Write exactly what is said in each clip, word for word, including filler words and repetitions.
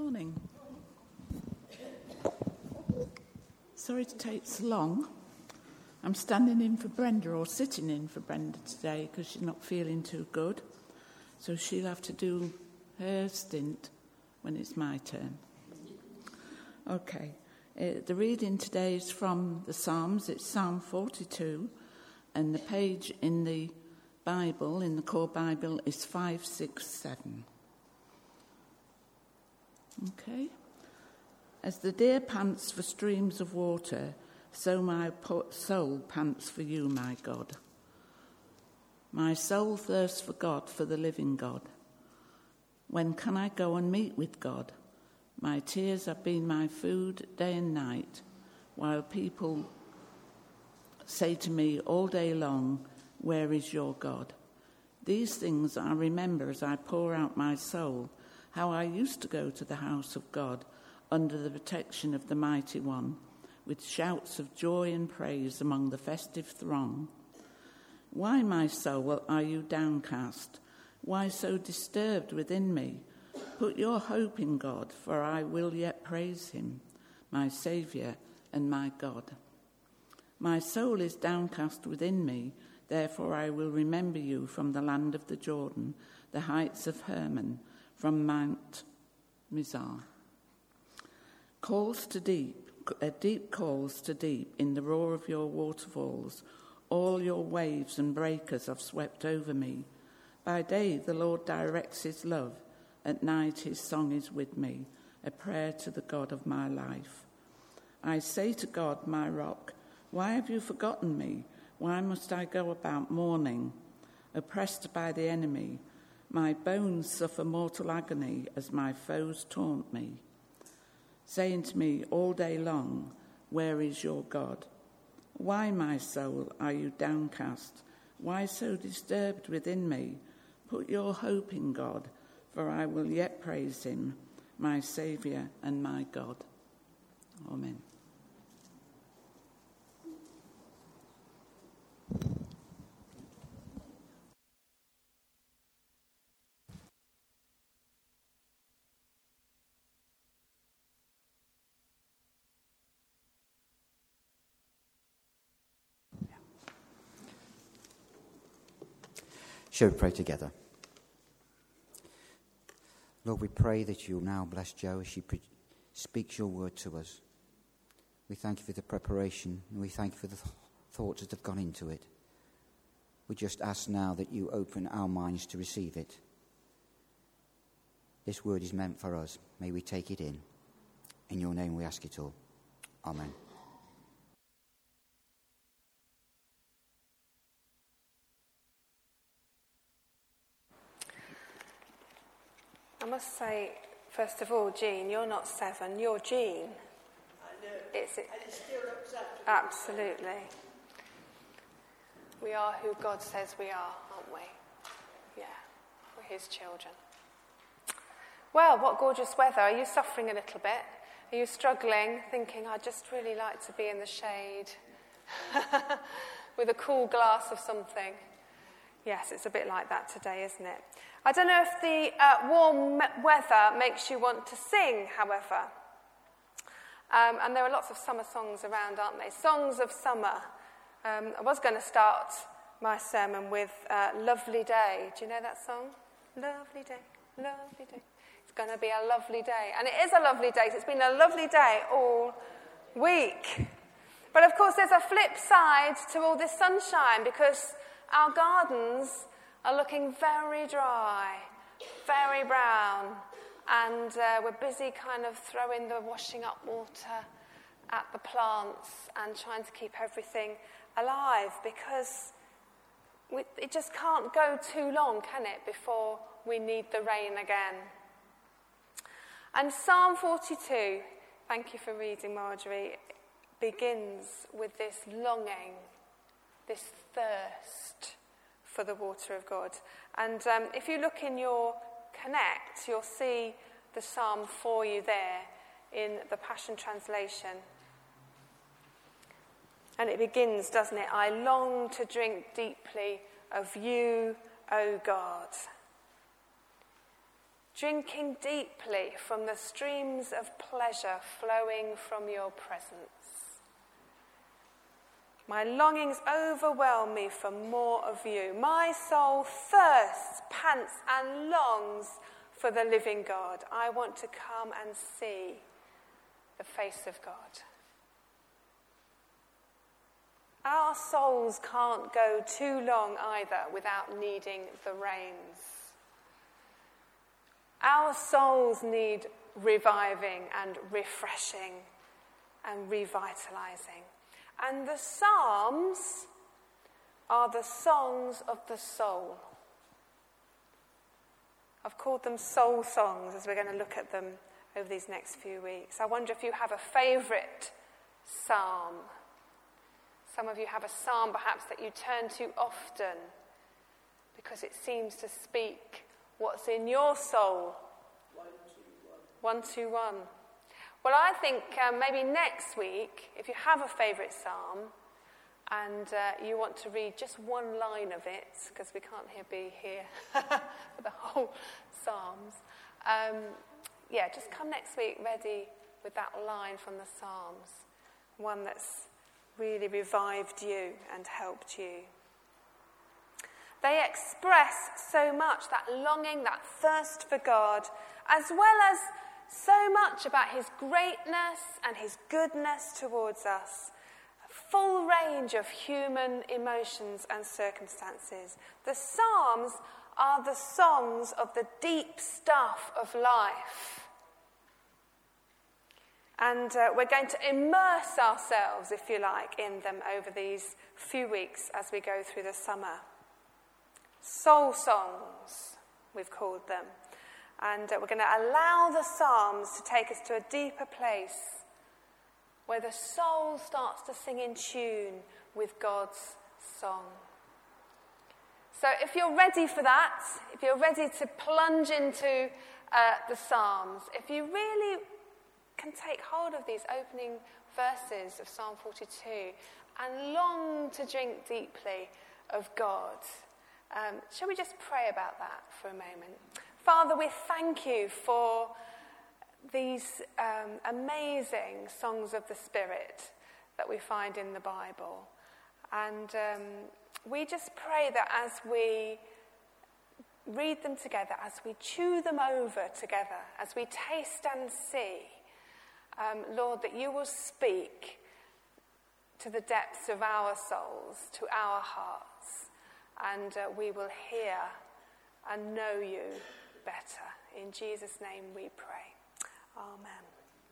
Morning. Sorry to take so long. I'm standing in for Brenda, or sitting in for Brenda today, because she's not feeling too good. So she'll have to do her stint when it's my turn. Okay. Uh, the reading today is from the Psalms. It's Psalm forty-two, and the page in the Bible, in the core Bible, is five sixty-seven. Okay. As the deer pants for streams of water, so my soul pants for you, my God. My soul thirsts for God, for the living God. When can I go and meet with God? My tears have been my food day and night, while people say to me all day long, where is your God? These things I remember as I pour out my soul, how I used to go to the house of God under the protection of the Mighty One, with shouts of joy and praise among the festive throng. Why, my soul, are you downcast? Why so disturbed within me? Put your hope in God, for I will yet praise him, my Saviour and my God. My soul is downcast within me, therefore I will remember you from the land of the Jordan, the heights of Hermon, from Mount Mizar. Calls to deep, uh, deep calls to deep in the roar of your waterfalls. All your waves and breakers have swept over me. By day the Lord directs his love. At night his song is with me, a prayer to the God of my life. I say to God, my rock, why have you forgotten me? Why must I go about mourning, oppressed by the enemy? My bones suffer mortal agony as my foes taunt me, saying to me all day long, where is your God? Why, my soul, are you downcast? Why so disturbed within me? Put your hope in God, for I will yet praise him, my Saviour and my God. Amen. Shall we pray together? Lord, we pray that you'll now bless Jo as she pre- speaks your word to us. We thank you for the preparation, and we thank you for the th- thoughts that have gone into it. We just ask now that you open our minds to receive it. This word is meant for us. May we take it in. In your name we ask it all. Amen. I must say, first of all, Jean, you're not seven, you're Jean. I know, it's, it, and it still looks after me. Absolutely. We are who God says we are, aren't we? Yeah, we're his children. Well, what gorgeous weather. Are you suffering a little bit? Are you struggling, thinking, I'd just really like to be in the shade with a cool glass of something? Yes, it's a bit like that today, isn't it? I don't know if the uh, warm weather makes you want to sing, however. Um, and there are lots of summer songs around, aren't they? Songs of summer. Um, I was going to start my sermon with uh, Lovely Day. Do you know that song? Lovely day, lovely day. It's going to be a lovely day. And it is a lovely day. It's been a lovely day all week. But of course, there's a flip side to all this sunshine, because our gardens are looking very dry, very brown, and uh, we're busy kind of throwing the washing up water at the plants and trying to keep everything alive, because we, it just can't go too long, can it, before we need the rain again. And Psalm forty-two, thank you for reading, Marjorie, begins with this longing, this thirst for the water of God. And um, if you look in your Connect, you'll see the psalm for you there in the Passion Translation. And it begins, doesn't it? I long to drink deeply of you, O God. drinking deeply from the streams of pleasure flowing from your presence. My longings overwhelm me for more of you. My soul thirsts, pants, and longs for the living God. I want to come and see the face of God. Our souls can't go too long either without needing the rains. Our souls need reviving and refreshing and revitalizing. And the Psalms are the songs of the soul. I've called them soul songs as we're going to look at them over these next few weeks. I wonder if you have a favourite psalm. Some of you have a psalm perhaps that you turn to often because it seems to speak what's in your soul. One, two, one. Well, I think um, maybe next week, if you have a favourite psalm and uh, you want to read just one line of it, because we can't here be here for the whole psalms, um, yeah, just come next week ready with that line from the Psalms, one that's really revived you and helped you. They express so much, that longing, that thirst for God, as well as so much about his greatness and his goodness towards us. A full range of human emotions and circumstances. The Psalms are the songs of the deep stuff of life. And uh, we're going to immerse ourselves, if you like, in them over these few weeks as we go through the summer. Soul songs, we've called them. And uh, we're going to allow the Psalms to take us to a deeper place where the soul starts to sing in tune with God's song. So if you're ready for that, if you're ready to plunge into uh, the Psalms, if you really can take hold of these opening verses of Psalm forty-two and long to drink deeply of God, um, shall we just pray about that for a moment? Father, we thank you for these um, amazing songs of the Spirit that we find in the Bible. And um, we just pray that as we read them together, as we chew them over together, as we taste and see, um, Lord, that you will speak to the depths of our souls, to our hearts, and uh, we will hear and know you better. In Jesus' name we pray. Amen.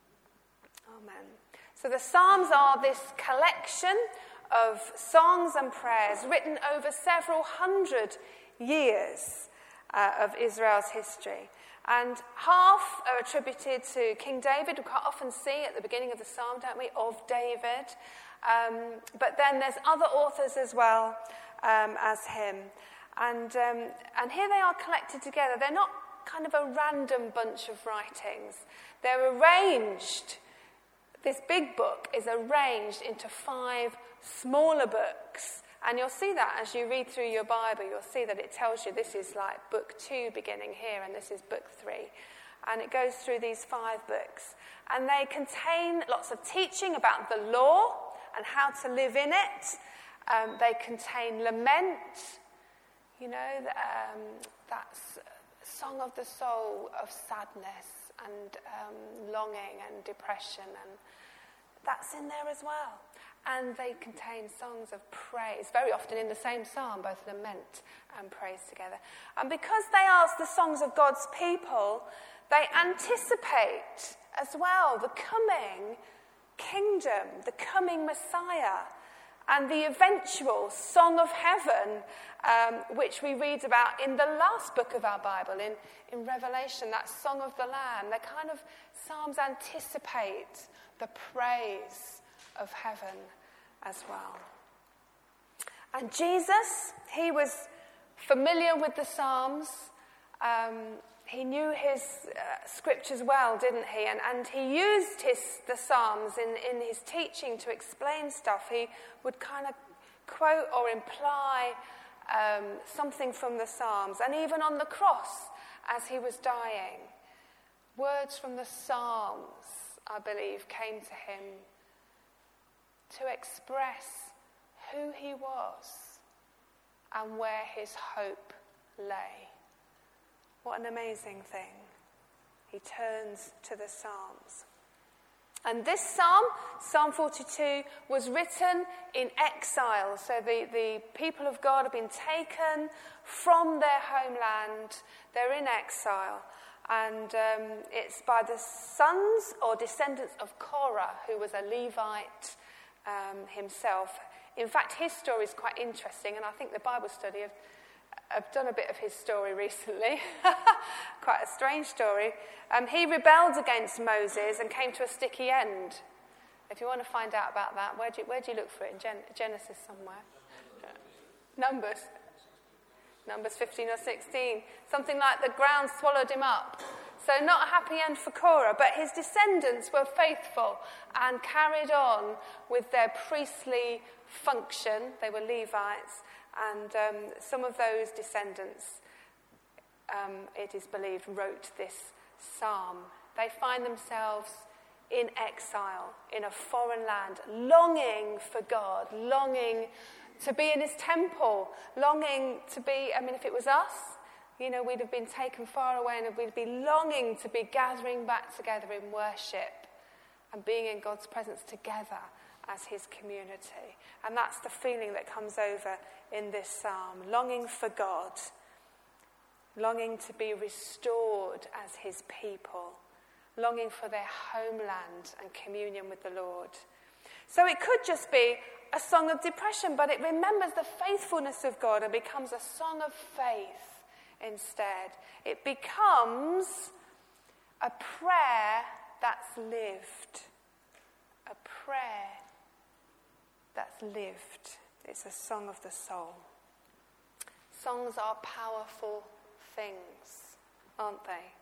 Amen. So the Psalms are this collection of songs and prayers written over several hundred years uh, of Israel's history. And half are attributed to King David. We quite often see at the beginning of the psalm, don't we, of David. Um, but then there's other authors as well um, as him. And um, and here they are collected together. They're not kind of a random bunch of writings. They're arranged. This big book is arranged into five smaller books. And you'll see that as you read through your Bible. You'll see that it tells you this is like book two beginning here, and this is book three. And it goes through these five books. And they contain lots of teaching about the law and how to live in it. Um, they contain lament. You know, um, that's song of the soul of sadness and um, longing and depression, and that's in there as well. And they contain songs of praise, very often in the same psalm, both lament and praise together. And because they are the songs of God's people, they anticipate as well the coming kingdom, the coming Messiah, and the eventual song of heaven, um, which we read about in the last book of our Bible, in, in Revelation, that song of the Lamb. They kind of, Psalms anticipate the praise of heaven as well. And Jesus, he was familiar with the Psalms. Um, he knew his uh, scriptures well, didn't he? And, and he used his the Psalms in, in his teaching to explain stuff. He would kind of quote or imply um, something from the Psalms. And even on the cross, as he was dying, words from the Psalms, I believe, came to him to express who he was and where his hope lay. What an amazing thing. He turns to the Psalms. And this psalm, Psalm forty-two, was written in exile. So the, the people of God have been taken from their homeland. They're in exile. And um, it's by the sons or descendants of Korah, who was a Levite um, himself. In fact, his story is quite interesting, and I think the Bible study have, have done a bit of his story recently. Quite a strange story. Um, he rebelled against Moses and came to a sticky end. If you want to find out about that, where do you, where do you look for it? In Gen- Genesis somewhere? Numbers. Numbers fifteen or sixteen. Something like the ground swallowed him up. So not a happy end for Korah, but his descendants were faithful and carried on with their priestly function. They were Levites, and um, some of those descendants, um, it is believed, wrote this psalm. They find themselves in exile, in a foreign land, longing for God, longing to be in his temple, longing to be, I mean, if it was us, you know, we'd have been taken far away and we'd be longing to be gathering back together in worship and being in God's presence together as his community. And that's the feeling that comes over in this psalm, longing for God, longing to be restored as his people, longing for their homeland and communion with the Lord. So it could just be a song of depression, but it remembers the faithfulness of God and becomes a song of faith instead. It becomes a prayer that's lived. A prayer that's lived. It's a song of the soul. Songs are powerful things, aren't they?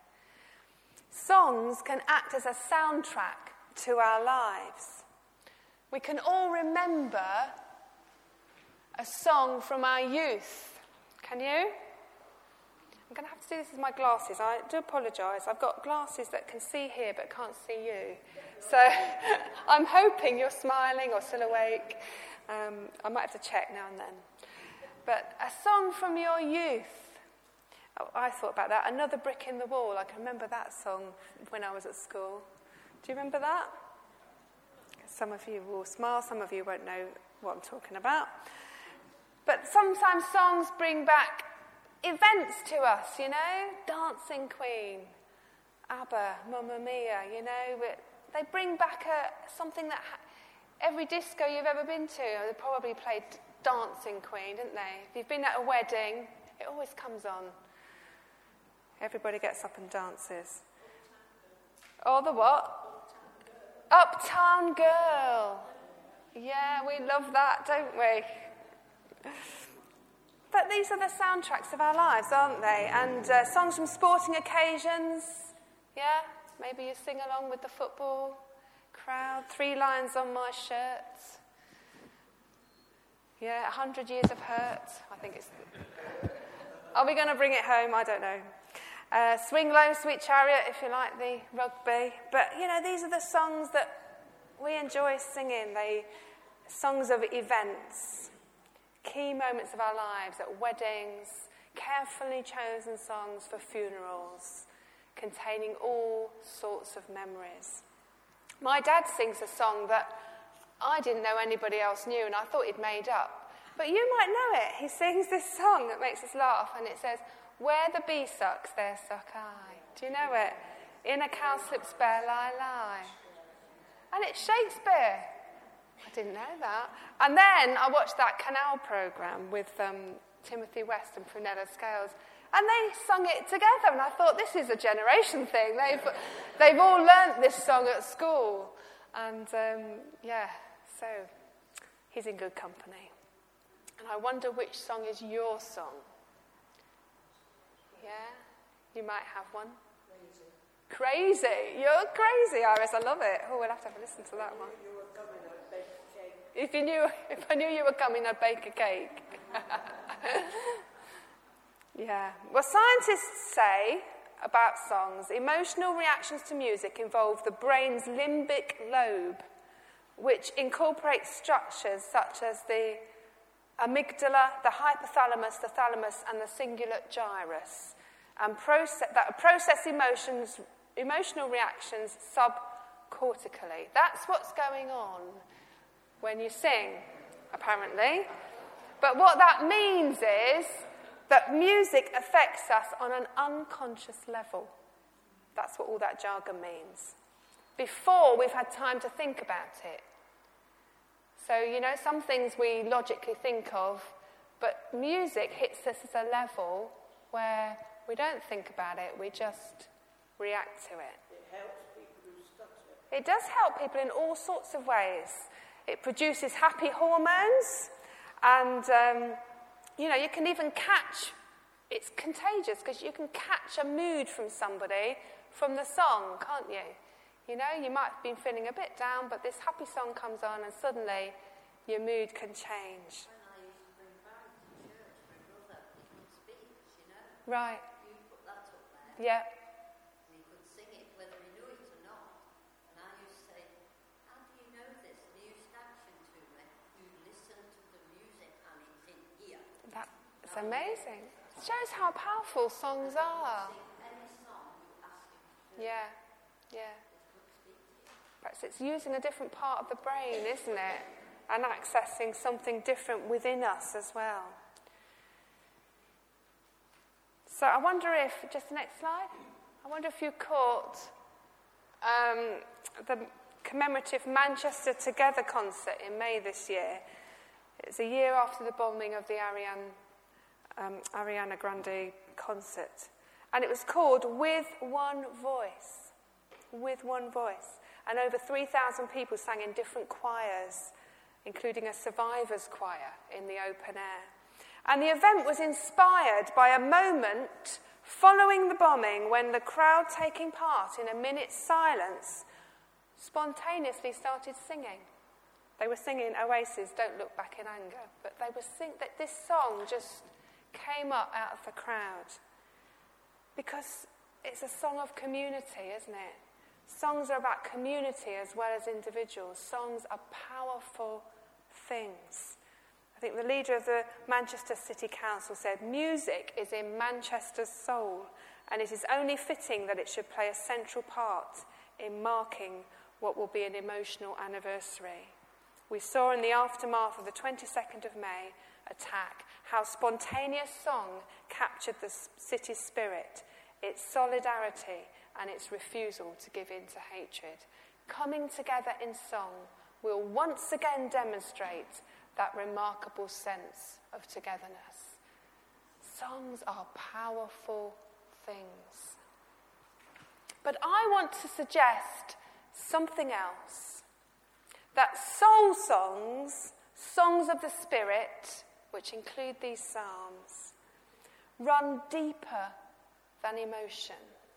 Songs can act as a soundtrack to our lives. We can all remember a song from our youth. Can you? I'm going to have to do this with my glasses. I do apologise. I've got glasses that can see here but can't see you. So I'm hoping you're smiling or still awake. Um, I might have to check now and then. But a song from your youth. Oh, I thought about that. Another Brick in the Wall. I can remember that song when I was at school. Do you remember that? Some of you will smile, some of you won't know what I'm talking about. But sometimes songs bring back events to us, you know? Dancing Queen, ABBA, Mamma Mia, you know? They bring back a, something that ha- every disco you've ever been to, they probably played Dancing Queen, didn't they? If you've been at a wedding, it always comes on. Everybody gets up and dances. Oh, the what? Uptown Girl. Yeah, we love that, don't we? But these are the soundtracks of our lives, aren't they? And uh, songs from sporting occasions. Yeah, maybe you sing along with the football crowd. Three Lines on My Shirt. Yeah, A Hundred Years of Hurt. I think it's... Are we going to bring it home? I don't know. Uh, Swing Low, Sweet Chariot, if you like the rugby. But, you know, these are the songs that we enjoy singing. They songs of events, key moments of our lives at weddings, carefully chosen songs for funerals, containing all sorts of memories. My dad sings a song that I didn't know anybody else knew, and I thought he'd made up. But you might know it. He sings this song that makes us laugh, and it says, "Where the bee sucks, there suck I." Do you know it? "In a cowslip's bare lie lie." And it's Shakespeare. I didn't know that. And then I watched that Canal programme with um, Timothy West and Prunella Scales, and they sung it together, and I thought, this is a generation thing. They've, they've all learnt this song at school. And, um, yeah, so he's in good company. And I wonder which song is your song. Yeah? You might have one. Crazy. Crazy. You're crazy, Iris. I love it. Oh, we'll have to have a listen to that one. If you knew, if I knew you were coming, I'd bake a cake. Yeah. Well, scientists say about songs, emotional reactions to music involve the brain's limbic lobe, which incorporates structures such as the amygdala, the hypothalamus, the thalamus, and the cingulate gyrus, and process, that process emotions, emotional reactions subcortically. That's what's going on when you sing, apparently. But what that means is that music affects us on an unconscious level. That's what all that jargon means. Before we've had time to think about it. So, you know, some things we logically think of, but music hits us at a level where we don't think about it, we just react to it. It helps people who stutter. It does help people in all sorts of ways. It produces happy hormones, and, um, you know, you can even catch, it's contagious, because you can catch a mood from somebody from the song, can't you? You know, you might have been feeling a bit down, but this happy song comes on and suddenly your mood can change. When I used to bring Barry to church, my brother, he could speak, you know. Right. You put that up there. Yeah. And he could sing it whether he knew it or not. And I used to say, how do you know this? And he used to action to me. You listen to the music and it's in here. That's amazing. It shows how powerful songs are. Sing any song you ask him to do. Yeah, yeah. He could speak to you. Perhaps it's using a different part of the brain, isn't it? And accessing something different within us as well. So I wonder if, just the next slide, I wonder if you caught um, the commemorative Manchester Together concert in May this year. It's a year after the bombing of the Ariane, um, Ariana Grande concert. And it was called With One Voice. With One Voice. And over three thousand people sang in different choirs, including a survivors choir in the open air. And the event was inspired by a moment following the bombing when the crowd taking part in a minute's silence spontaneously started singing. They were singing Oasis, Don't Look Back in Anger, but they were sing- that this song just came up out of the crowd. Because it's a song of community, isn't it? Songs are about community as well as individuals. Songs are powerful things. I think the leader of the Manchester City Council said, music is in Manchester's soul, and it is only fitting that it should play a central part in marking what will be an emotional anniversary. We saw in the aftermath of the twenty-second of May attack how spontaneous song captured the city's spirit, its solidarity, and its refusal to give in to hatred. Coming together in song will once again demonstrate that remarkable sense of togetherness. Songs are powerful things. But I want to suggest something else. That soul songs, songs of the Spirit, which include these psalms, run deeper than emotion.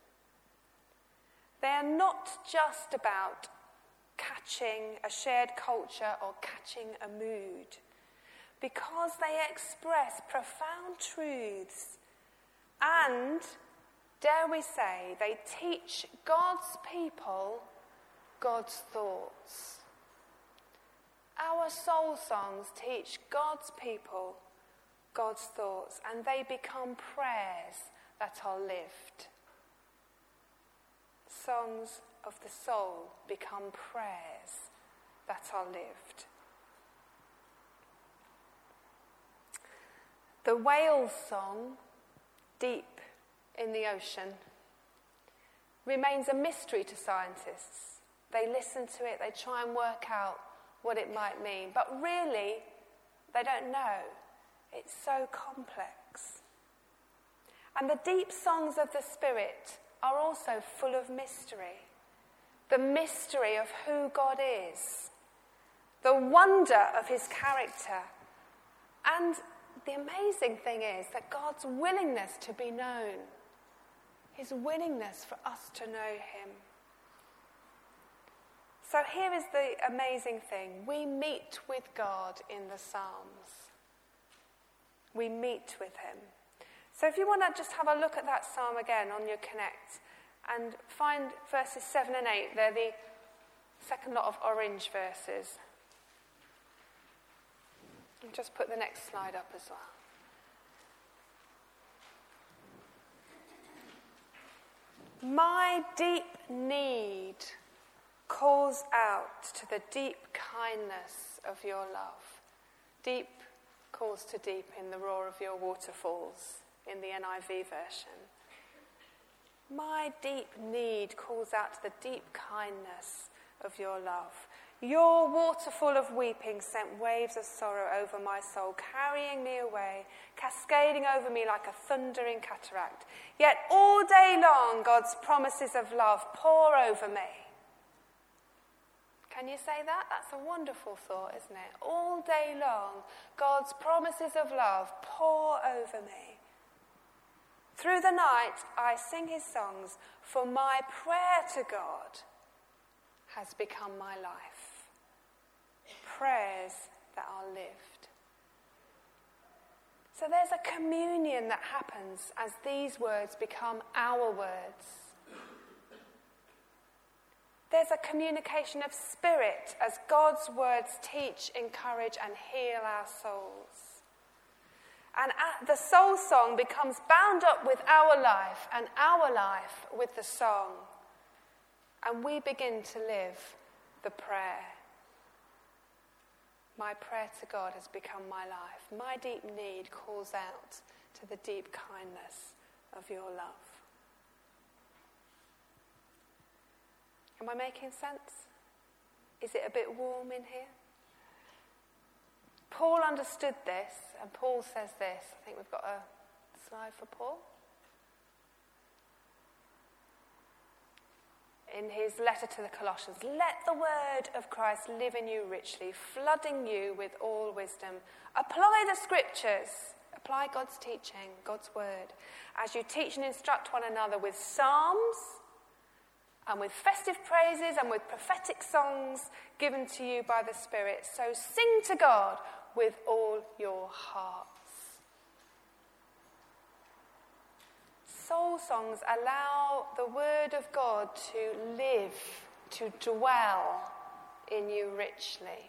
They are not just about catching a shared culture or catching a mood, because they express profound truths and, dare we say, they teach God's people God's thoughts. Our soul songs teach God's people God's thoughts, and they become prayers that are lived. Songs of the soul become prayers that are lived. The whale song, deep in the ocean, remains a mystery to scientists. They listen to it, they try and work out what it might mean, but really, they don't know. It's so complex. And the deep songs of the Spirit are also full of mystery. The mystery of who God is, the wonder of his character, and the amazing thing is that God's willingness to be known, his willingness for us to know him. So here is the amazing thing. We meet with God in the Psalms. We meet with him. So if you want to just have a look at that psalm again on your Connect and find verses seven and eight, they're the second lot of orange verses. And just put the next slide up as well. My deep need calls out to the deep kindness of your love. Deep calls to deep in the roar of your waterfalls in the N I V version. My deep need calls out to the deep kindness of your love. Your waterfall of weeping sent waves of sorrow over my soul, carrying me away, cascading over me like a thundering cataract. Yet all day long, God's promises of love pour over me. Can you say that? That's a wonderful thought, isn't it? All day long, God's promises of love pour over me. Through the night, I sing his songs, for my prayer to God has become my life. Prayers that are lived. So there's a communion that happens as these words become our words. There's a communication of spirit as God's words teach, encourage, and heal our souls. And the soul song becomes bound up with our life, and our life with the song. And we begin to live the prayer. My prayer to God has become my life. My deep need calls out to the deep kindness of your love. Am I making sense? Is it a bit warm in here? Paul understood this, and Paul says this. I think we've got a slide for Paul. In his letter to the Colossians, let the word of Christ live in you richly, flooding you with all wisdom. Apply the scriptures, apply God's teaching, God's word, as you teach and instruct one another with psalms and with festive praises and with prophetic songs given to you by the Spirit. So sing to God with all your hearts. Soul songs allow the word of God to live, to dwell in you richly.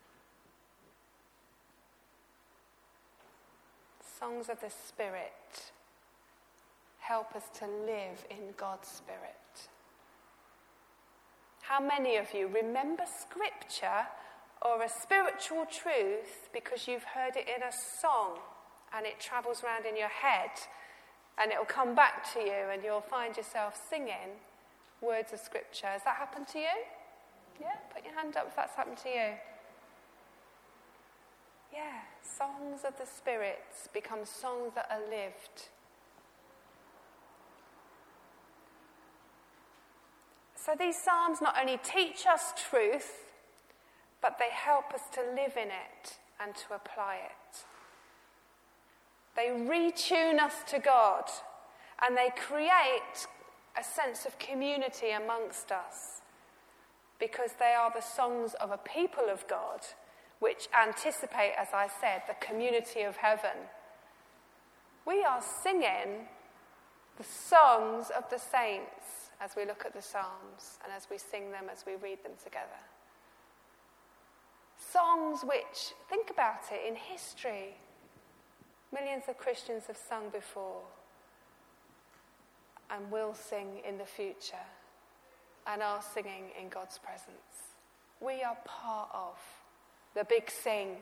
Songs of the Spirit help us to live in God's Spirit. How many of you remember scripture or a spiritual truth because you've heard it in a song and it travels around in your head? And it'll come back to you and you'll find yourself singing words of scripture. Has that happened to you? Yeah, put your hand up if that's happened to you. Yeah, songs of the Spirit become songs that are lived. So these psalms not only teach us truth, but they help us to live in it and to apply it. They retune us to God, and they create a sense of community amongst us, because they are the songs of a people of God, which anticipate, as I said, the community of heaven. We are singing the songs of the saints as we look at the Psalms and as we sing them, as we read them together. Songs which, think about it, in history, millions of Christians have sung before and will sing in the future and are singing in God's presence. We are part of the big sing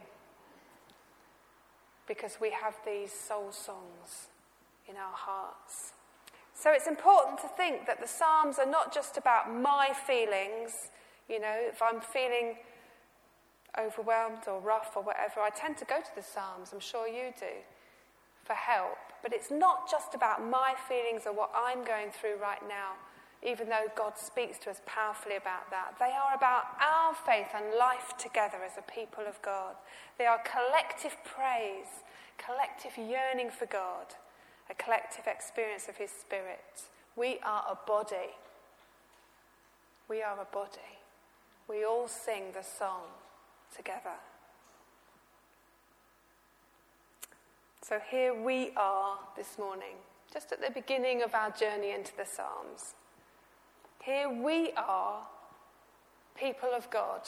because we have these soul songs in our hearts. So it's important to think that the Psalms are not just about my feelings. You know, if I'm feeling overwhelmed or rough or whatever, I tend to go to the Psalms, I'm sure you do, for help. But it's not just about my feelings or what I'm going through right now, even though God speaks to us powerfully about that. They are about our faith and life together as a people of God. They are collective praise, collective yearning for God, a collective experience of his Spirit. We are a body. We are a body. We all sing the song together. So here we are this morning, just at the beginning of our journey into the Psalms. Here we are, people of God.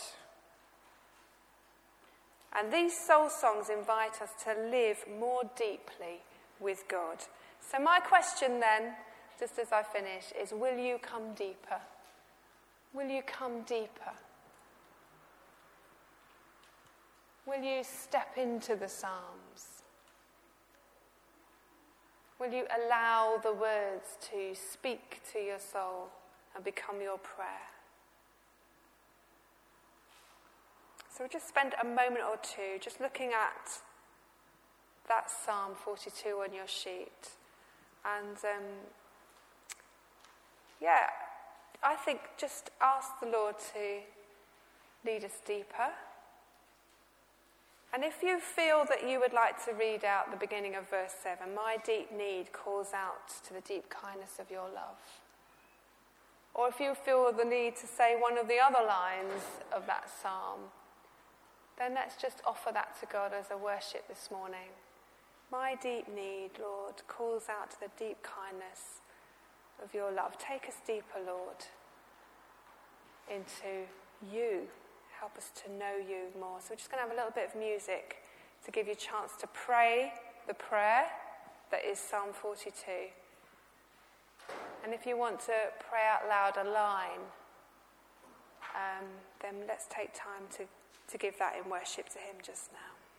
And these soul songs invite us to live more deeply with God. So my question then, just as I finish, is will you come deeper? Will you come deeper? Will you step into the Psalms? Will you allow the words to speak to your soul and become your prayer? So we'll just spend a moment or two just looking at that Psalm forty-two on your sheet. And um, yeah, I think just ask the Lord to lead us deeper. And if you feel that you would like to read out the beginning of verse seven, my deep need calls out to the deep kindness of your love. Or if you feel the need to say one of the other lines of that psalm, then let's just offer that to God as a worship this morning. My deep need, Lord, calls out to the deep kindness of your love. Take us deeper, Lord, into you. Help us to know you more. So we're just going to have a little bit of music to give you a chance to pray the prayer that is Psalm forty-two. And if you want to pray out loud a line, um, then let's take time to, to give that in worship to him just now.